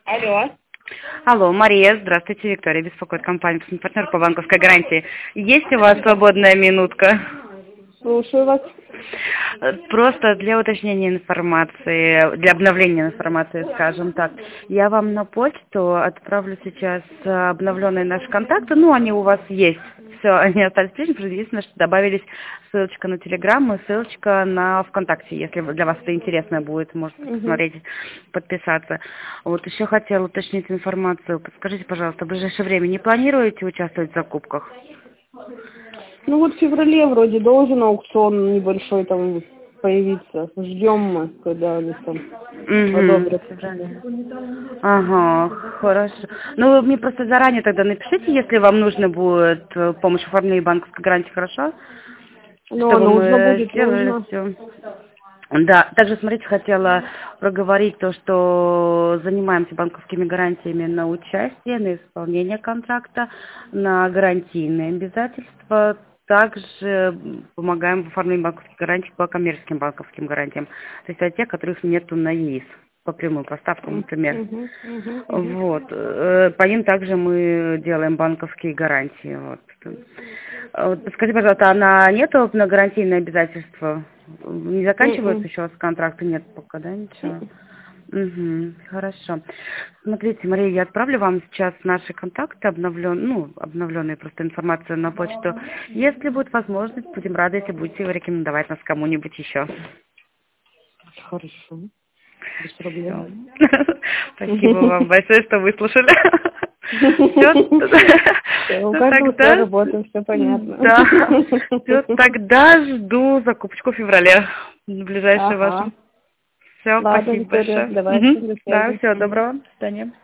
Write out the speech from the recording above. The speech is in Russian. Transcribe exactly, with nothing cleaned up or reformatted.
Алло. Алло, Мария, здравствуйте, Виктория, беспокоит компания партнер по банковской гарантии. Есть у вас свободная минутка? Слушаю вас. Просто для уточнения информации, для обновления информации, скажем так, я вам на почту отправлю сейчас обновленные наши контакты, ну, они у вас есть. Все, они остались прежними, просто единственное, что добавились ссылочка на Телеграм и ссылочка на ВКонтакте, если для вас это интересно будет, можете Угу. посмотреть, подписаться. Вот еще хотела уточнить информацию. Подскажите, пожалуйста, в ближайшее время не планируете участвовать в закупках? Ну вот в феврале вроде должен аукцион небольшой там появиться. Ждем мы, когда они там Угу. одобрят. Ага, хорошо. Ну, вы мне просто заранее тогда напишите, если вам нужно будет э, помощь в оформлении банковской гарантии, хорошо? Но Чтобы нужно мы будет, сделали нужно. все. Да, также, смотрите, хотела проговорить то, что занимаемся банковскими гарантиями на участие, на исполнение контракта, на гарантийные обязательства. Также помогаем в оформлении банковских гарантий по коммерческим банковским гарантиям. То есть от тех, которых нету на ЕИС, по прямым поставкам, например. Угу, угу, угу. Вот. Э, По ним также мы делаем банковские гарантии. Вот. Вот, скажите, пожалуйста, а на нету на гарантийные обязательства? Не заканчиваются еще у вас контракты? Нет пока, да, ничего? Угу, хорошо. Смотрите, Мария, я отправлю вам сейчас наши контакты, обновлен, ну, обновленную просто информацию на почту. Если будет возможность, будем рады, если будете рекомендовать нас кому-нибудь еще. Хорошо. Без проблем. Всё. Спасибо вам большое, что выслушали. У каждого своя работа, все понятно. Да. Все, тогда жду закупочку в феврале. В ближайшее ваше. Все, спасибо большое. Давайте, Да, всего доброго. До свидания.